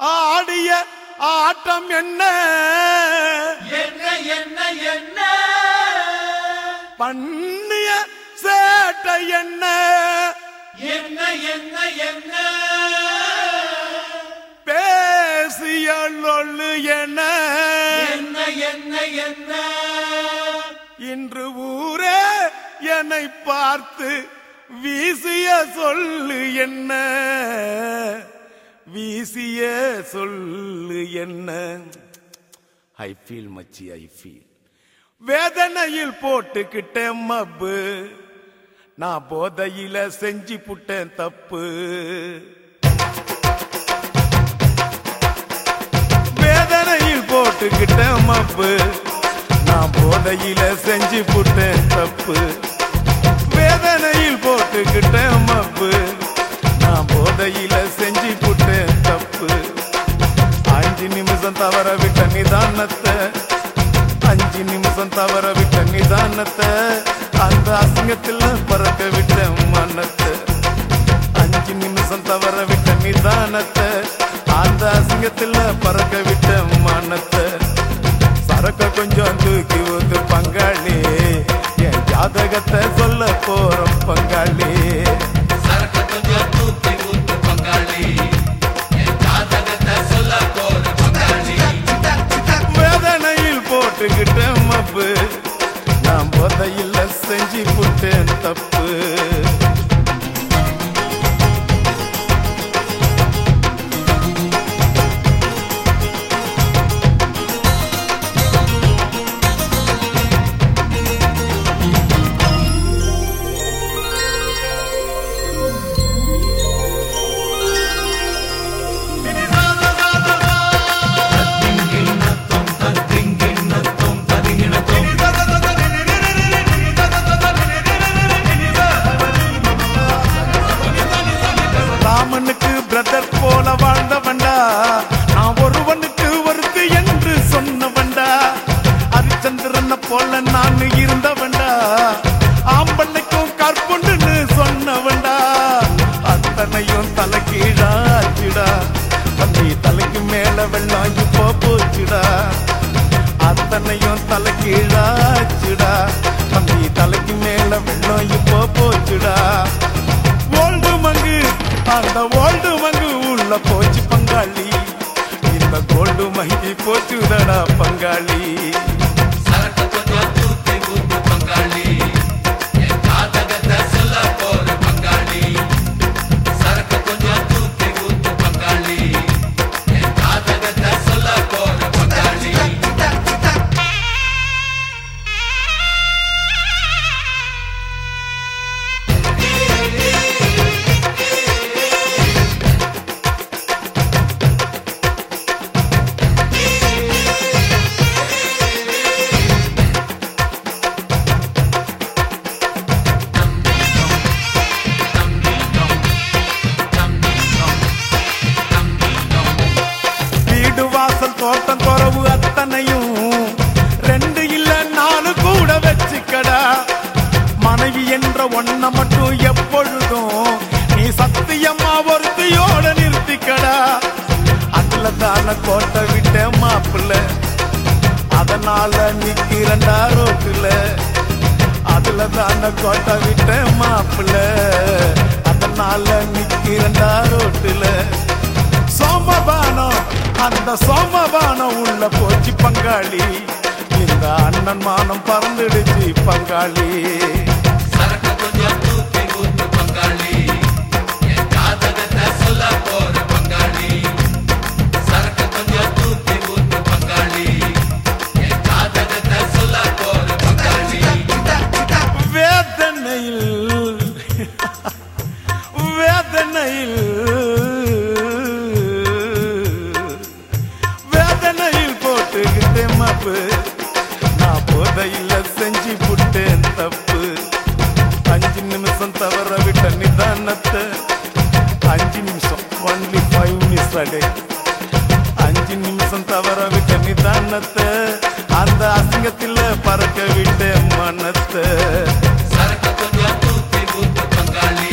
ஆடிய ஆட்டம் என்ன என்ன என்ன என்ன பண்ணிய சேட்டை என்ன என்ன என்ன என்ன பேசிய லொள்ளு என்ன என்ன என்ன என்ன இன்று ஊரே என்னை பார்த்து வீசிய சொல்லு என்ன வீசிய சொல்லு என்ன ஐ ஃபீல் மச்சி ஐ ஃபீல் வேதனையில் போட்டுக்கிட்டேன் மப்பு நான் போதையில செஞ்சு புட்டேன் தப்பு வேதனையில் போட்டுக்கிட்டேன் மப்பு நான் போதையில செஞ்சு புட்டேன் தப்பு வேதனையில் போட்டுக்கிட்டேன் மப்பு நான் போதையில செஞ்சு புட்டேன் தப்பு 5 நிமிஷம் தவற விட்ட நிதானத்தை 5 நிமிஷம் தவற விட்ட நிதானத்தை அந்த அசிங்கத்தில் பறக்க விட்ட மனத்தை 5 நிமிஷம் தவற விட்ட நிதானத்தை அந்த அசிங்கத்தில் பறக்க விட்ட மனத்தை சரக்க கொஞ்சம் தூக்கி ஊத்து பங்காளி என் ஜாதகத்தை சொல்ல போறோம் பங்காளி சரக்க கொஞ்சம் தூக்கி ஊத்து பங்காளி என் ஜாதகத்தை சொல்ல போற பங்காளி வேதனையில் போட்டுக்கிட்டேன் மப்பு நான் போதையில் செஞ்சு புட்டேன் தப்பு ராமனுக்கு பிரதர் போல வாழ்ந்தவண்டா நான் ஒருவனுக்கு ஒருத்தி என்று சொன்னவண்டா ஹரிச்சந்திரனை போல நான் இருந்தவண்டா ஆம்பளைக்கும் கற்புண்டுன்னு சொன்னவண்டா அத்தனையும் தலை கீழாச்சுடா தம்பி தலைக்கு மேல வெள்ளம் இப்போ போச்சுடா அத்தனையும் தலை கீழாச்சுடா தம்பி தலைக்கு மேல வெள்ளம் இப்போ போச்சுடா ஓல்டு மங்கு அந்த ஓல்டு மங்கு உள்ள போச்சு பங்காளி இந்த கோல்டு மங்கி போச்சுடா பங்காளி சரக்க கொஞ்சம் தூக்கி ஊத்து பங்காளி என் ஜாதகத்தை சொல்ல போற பங்காளி சரக்க கொஞ்சம் தூக்கி ஊத்து பங்காளி என் ஜாதகத்தை சொல்ல போற பங்காளி வீடு வாசல் தோட்டம் குறவு அத்தனையும் 2 இல்ல 4 கூட வச்சுக்கடா மனைவி என்ற ஒன்ன மட்டும் எப்பொழுதும் நீ சத்தியமா ஒருத்தியோட நிறுத்திக்கடா அதுல தான கோட்டை விட்ட மாப்பிள்ள அதனால நிக்கிறண்டா ரோட்டுல அதுல தான கோட்டை விட்ட மாப்பிள்ள அதனால நிக்கிறண்டா ரோட்டுல சோமபானம் அந்த சோமபானம் உள்ள போச்சு பங்காளி இந்த அண்ணன் மானம் பறந்துடுச்சு பங்காளி சரக்க கொஞ்சம் தூக்கி ஊத்து பங்காளி என் ஜாதகத்தை சொல்ல போற பங்காளி சரக்க கொஞ்சம் தூக்கி ஊத்து பங்காளி என் ஜாதகத்தை சொல்ல போற பங்காளி வேதனையில் வேதனையில் வேதனையில் போட்டுக்கிட்டேன் மப்பு நான் போதையில் செஞ்சு புட்டேன் தப்பு 5 நிமிஷம் தவற விட்ட நிதானத்தை 5 நிமிஷம் only 5 minutes a day 5 நிமிஷம் தவற விட்ட நிதானத்தை அந்த அசிங்கத்தில் பறக்க விட்ட மனத்தை சரக்க கொஞ்சம் தூக்கி ஊத்து பங்காளி